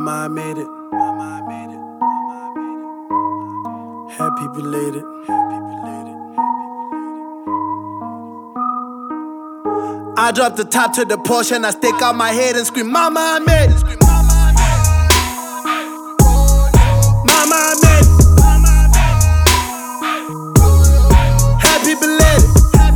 Mama, I made it. Mama, I made it. Mama, I made it. Happy belated. Happy belated. I drop the top to the Porsche and I stick out my head and scream, Mama, I made it. Mama, I made it. Happy belated.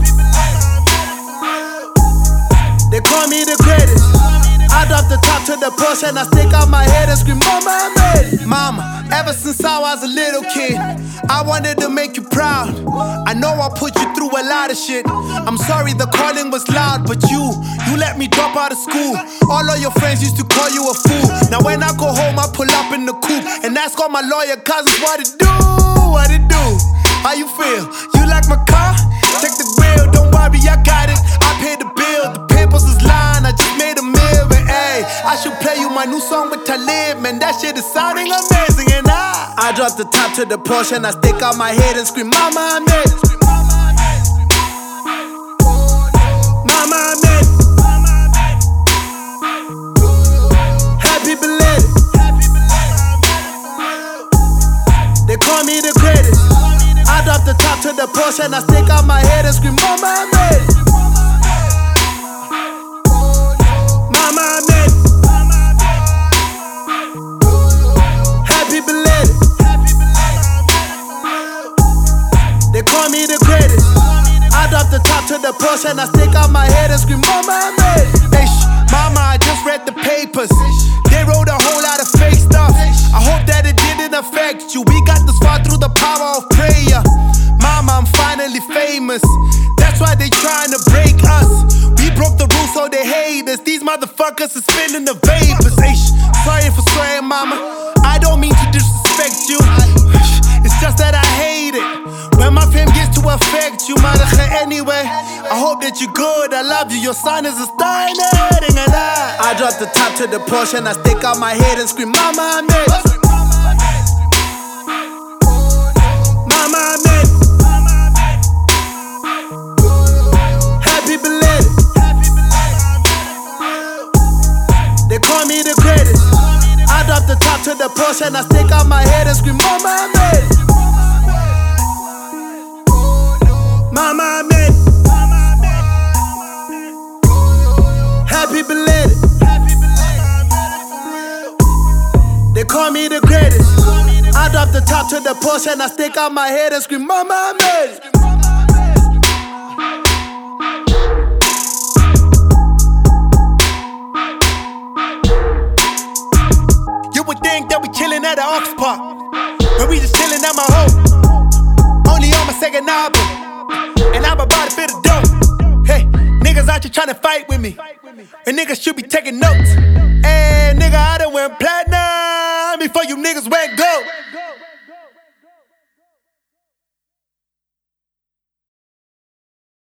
They call me the greatest. I drop the top to the Porsche and I stick out my head and scream, Mama, I made it. Mama, ever since I was a little kid, I wanted to make you proud. I know I put you through a lot of shit. I'm sorry the calling was loud, but you let me drop out of school. All of your friends used to call you a fool. Now when I go home, I pull up in the coupe and ask all my lawyer cousins what it do, what it do. How you feel? You like my car? Check the grill, don't worry, I got it. I paid the bill, the papers is lying, I just made a meal. And hey, I should play you my new song with Talib, man, that shit is sounding amazing. And I drop the top to the Porsche and I stick out my head and scream, Mama, I made it. Mama, I made it. Happy belated. They call me the greatest. I drop the top to the Porsche and I stick out my head and scream, Mama, I made it. Mama, I made it. Happy belated. They call me the greatest. I drop the top to the Porsche and I stick out my head and scream, Mama, I made it. Mama, I just read the papers. They wrote a whole lot of fake stuff. I hope that it didn't affect you. We got this far through the power of prayer. Mama, I'm finally famous. That's why they trying to break us. We broke the rules so they hate us. These motherfuckers are spinning the vapors. Sorry for swearing, Mama. I don't mean to disrespect you. It's just that I hate it when my fame gets to affect you, mother. Anyway, I hope that you're good. I love you. Your son is a star. And I drop the top to the Porsche and I stick out my head and scream, Mama, I made it. Mama, I made it. Happy belated. They call me the greatest. I drop the top to the Porsche and I stick out my head and scream, Mama, I made it. Mama, I made it. Happy belated. They call me the greatest. I drop the top to the Porsche and I stick out my head and scream, Mama, I made it. You would think that we chillin' at the Ox Park, but we just chillin' at my home. Only on my second album, and I'm about to fit a dope. Hey, niggas out here tryna fight with me, and niggas should be taking notes. Hey, nigga, I done went platinum before you niggas went gold.